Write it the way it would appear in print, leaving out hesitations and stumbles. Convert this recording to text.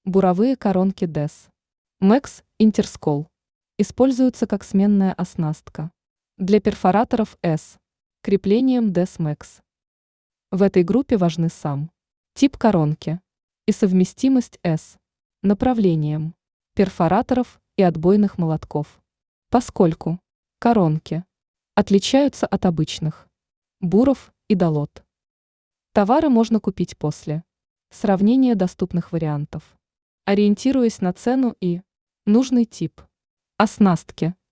Буровые коронки DES. Max Interscol. Используются как сменная оснастка. Для перфораторов S. Креплением DES Max. В этой группе важны сам тип коронки и совместимость S. Направлением перфораторов и отбойных молотков. Поскольку коронки отличаются от обычных буров и долот. Товары можно купить после сравнения доступных вариантов, ориентируясь на цену и нужный тип оснастки.